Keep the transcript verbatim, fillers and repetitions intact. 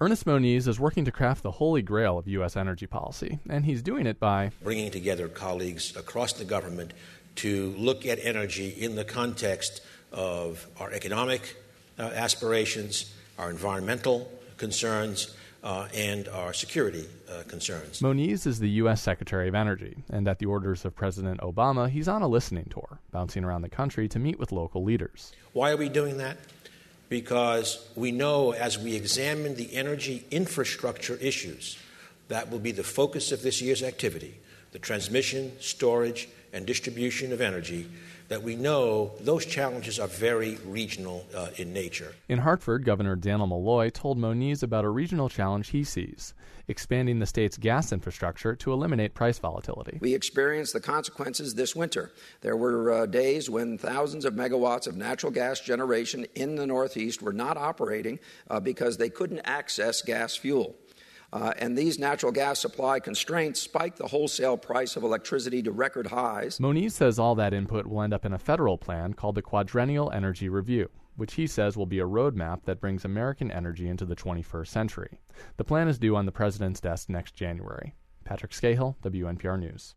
Ernest Moniz is working to craft the holy grail of U S energy policy, and he's doing it by bringing together colleagues across the government to look at energy in the context of our economic uh, aspirations, our environmental concerns, uh, and our security uh, concerns. Moniz is the U S Secretary of Energy, and at the orders of President Obama, he's on a listening tour, bouncing around the country to meet with local leaders. Why are we doing that? Because we know as we examine the energy infrastructure issues, that will be the focus of this year's activity, the transmission, storage, and distribution of energy, that we know those challenges are very regional uh, in nature. In Hartford, Governor Dannel Malloy told Moniz about a regional challenge he sees, expanding the state's gas infrastructure to eliminate price volatility. We experienced the consequences this winter. There were uh, days when thousands of megawatts of natural gas generation in the Northeast were not operating uh, because they couldn't access gas fuel. Uh, and these natural gas supply constraints spiked the wholesale price of electricity to record highs. Moniz says all that input will end up in a federal plan called the Quadrennial Energy Review, which he says will be a roadmap that brings American energy into the twenty-first century. The plan is due on the president's desk next January. Patrick Scahill, W N P R News.